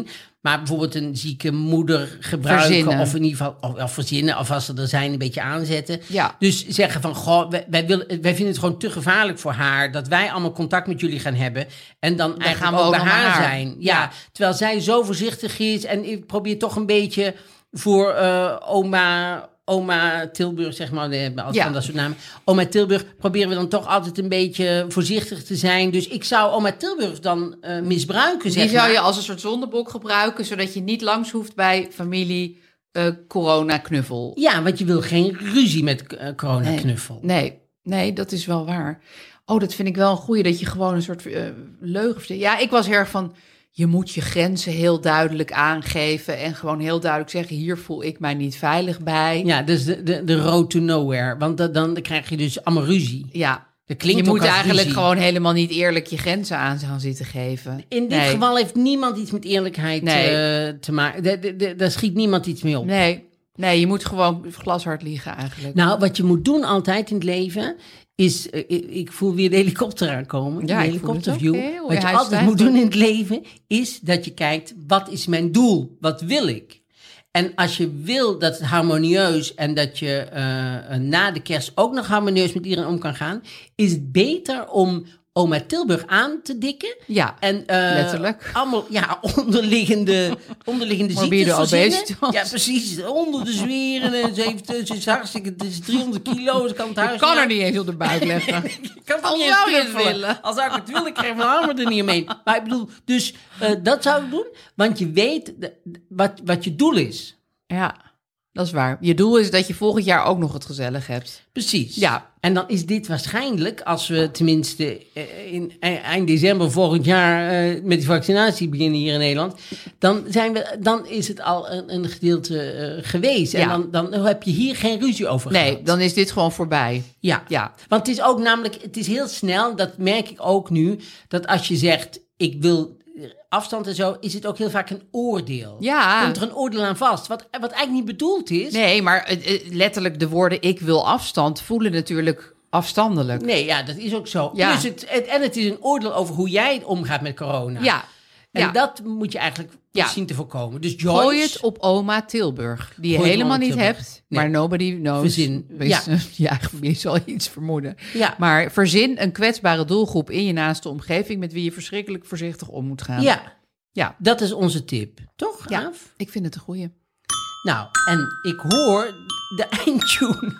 Maar bijvoorbeeld een zieke moeder gebruiken... Verzinnen. of in ieder geval of, of verzinnen... of als ze er zijn, een beetje aanzetten. Ja. Dus zeggen van... goh, wij, wij, willen, wij vinden het gewoon te gevaarlijk voor haar... dat wij allemaal contact met jullie gaan hebben... en dan, dan eigenlijk gaan we ook ook bij nog naar haar, haar. zijn. Ja, Ja. terwijl zij zo voorzichtig is... en ik probeer toch een beetje voor uh, oma... Oma Tilburg, zeg maar, we hebben altijd Ja. van dat soort namen. Oma Tilburg proberen we dan toch altijd een beetje voorzichtig te zijn. Dus ik zou Oma Tilburg dan uh, misbruiken, zeg Die zou maar. je als een soort zondebok gebruiken, zodat je niet langs hoeft bij familie uh, corona-knuffel. Ja, want je wil geen ruzie met uh, corona-knuffel. Nee, nee, nee, dat is wel waar. Oh, dat vind ik wel een goeie, dat je gewoon een soort uh, leugen verzint. Ja, ik was heel erg van, je moet je grenzen heel duidelijk aangeven en gewoon heel duidelijk zeggen, hier voel ik mij niet veilig bij. Ja, dus de, de, de road to nowhere. Want da, dan, dan krijg je dus allemaal ruzie. Ja, Dat klinkt je ook moet als eigenlijk ruzie. gewoon helemaal niet eerlijk je grenzen aan gaan zitten geven. In dit Nee. geval heeft niemand iets met eerlijkheid Nee. uh, te maken. De- de- de- Daar schiet niemand iets mee op. Nee, nee, je moet gewoon glashard liegen eigenlijk. Nou, wat je moet doen altijd in het leven... is, uh, ik, ik voel weer de helikopter aankomen. Ja, de ik voel het ook. helikopterview. Heel- Wat je hij altijd stijgt moet doen ook. in het leven... is dat je kijkt, wat is mijn doel? Wat wil ik? En als je wil dat het harmonieus... en dat je uh, na de kerst ook nog harmonieus met iedereen om kan gaan... is het beter om oma Tilburg aan te dikken... Ja, En, uh, letterlijk. Allemaal ja, onderliggende, onderliggende Morbide ziektes verzinnen. obesitas. Ja, precies. Onder de zweren. En ze, heeft, ze is hartstikke... Het is driehonderd kilo. Ze kan het huis Ik kan er uit. niet eens op de buik leggen. Ik kan het Al niet zou je eens het knuffelen. willen. Als zou ik het willen, krijg ik mijn armen er niet omheen. Maar ik bedoel, dus uh, dat zou ik doen. Want je weet de, wat, wat je doel is. Ja, dat is waar. Je doel is dat je volgend jaar ook nog het gezellig hebt. Precies. Ja. En dan is dit waarschijnlijk, als we tenminste uh, in e- eind december volgend jaar uh, met die vaccinatie beginnen hier in Nederland, dan, zijn we, dan is het al een, een gedeelte uh, geweest. En Ja. dan, dan heb je hier geen ruzie over Nee, gehad. dan is dit gewoon voorbij. Ja. Ja. Want het is ook namelijk, het is heel snel, dat merk ik ook nu, dat als je zegt, ik wil afstand en zo, is het ook heel vaak een oordeel. Ja. Komt er een oordeel aan vast, wat, wat eigenlijk niet bedoeld is. Nee, maar eh, eh, letterlijk de woorden ik wil afstand voelen natuurlijk afstandelijk. Nee, ja, dat is ook zo. Ja. Dus het, het, en het is een oordeel over hoe jij omgaat met corona. Ja. En ja. dat moet je eigenlijk Ja. zien te voorkomen. Dus Joyce, Gooi het op oma Tilburg, die je Gooi het helemaal op niet Tilburg. hebt, Nee. maar nobody knows. Verzin. Wees- Ja. Je eigen familie zal iets vermoeden. Ja. Maar verzin een kwetsbare doelgroep in je naaste omgeving met wie je verschrikkelijk voorzichtig om moet gaan. Ja, Ja, dat is onze tip. Toch, ja. Aaf? Ik vind het een goeie. Nou, en ik hoor de eindtune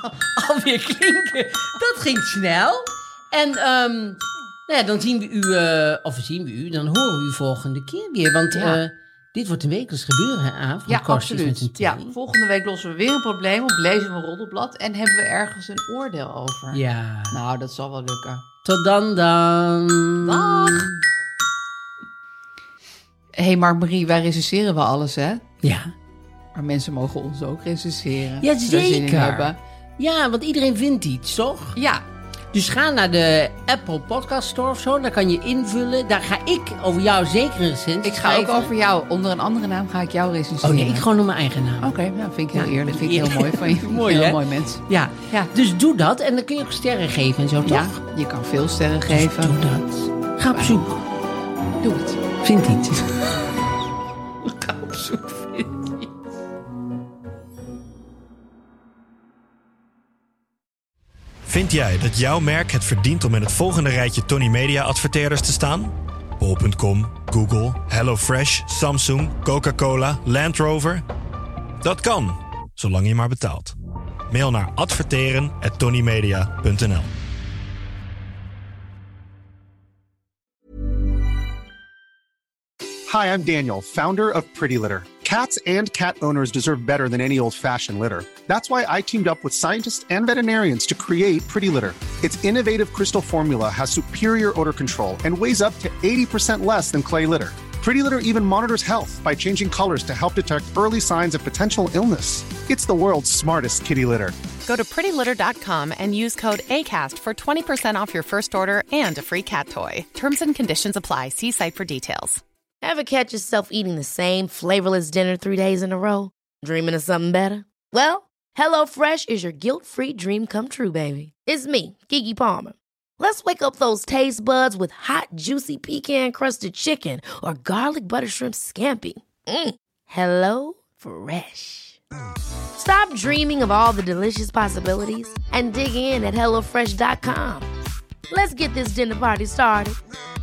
alweer klinken. Dat ging snel. En ehm, nou ja, dan zien we u, eh, of zien we u, dan horen we u volgende keer weer. Want Ja. eh, dit wordt een wekelijks gebeuren, hè, Aaf? Ja, Van Korstjes absoluut. Met een Ja, thee. volgende week lossen we weer een probleem op, lezen we een roddelblad en hebben we ergens een oordeel over. Ja. Nou, dat zal wel lukken. Tot dan dan. Dag. Hé, hey Mark-Marie, wij recenseren wel alles, hè? Ja. Maar mensen mogen ons ook recenseren. Ja, als ze er zin in zeker. hebben. Ja, want iedereen vindt iets, toch? Ja, Dus ga naar de Apple Podcast Store of zo. Daar kan je invullen. Daar ga ik over jou zeker een recensie ik ga ook schrijven. over jou. Onder een andere naam ga ik jou recenseren. Oh nee, ik gewoon onder mijn eigen naam. Oké, nou, vind ik heel Ja. eerlijk. Vind ik heel mooi van je. Mooi, heel hè? mooi mens. Ja. Ja. Dus doe dat. En dan kun je ook sterren geven en zo, toch? Ja, je kan veel sterren geven. Doe dat. Ga op zoek. Doe het. Vind iets. Ga op zoek. Vind jij dat jouw merk het verdient om in het volgende rijtje Tony Media adverteerders te staan? bol punt com, Google, HelloFresh, Samsung, Coca-Cola, Land Rover? Dat kan, zolang je maar betaalt. Mail naar adverteren at tonymedia punt n l. Hi, I'm Daniel, founder of Pretty Litter. Cats and cat owners deserve better than any old-fashioned litter. That's why I teamed up with scientists and veterinarians to create Pretty Litter. Its innovative crystal formula has superior odor control and weighs up to eighty percent less than clay litter. Pretty Litter even monitors health by changing colors to help detect early signs of potential illness. It's the world's smartest kitty litter. Go to pretty litter dot com and use code ACAST for twenty percent off your first order and a free cat toy. Terms and conditions apply. See site for details. Ever catch yourself eating the same flavorless dinner three days in a row? Dreaming of something better? Well, HelloFresh is your guilt-free dream come true, baby. It's me, Keke Palmer. Let's wake up those taste buds with hot, juicy pecan-crusted chicken or garlic butter shrimp scampi. Mm. Hello Fresh. Stop dreaming of all the delicious possibilities and dig in at hello fresh dot com. Let's get this dinner party started.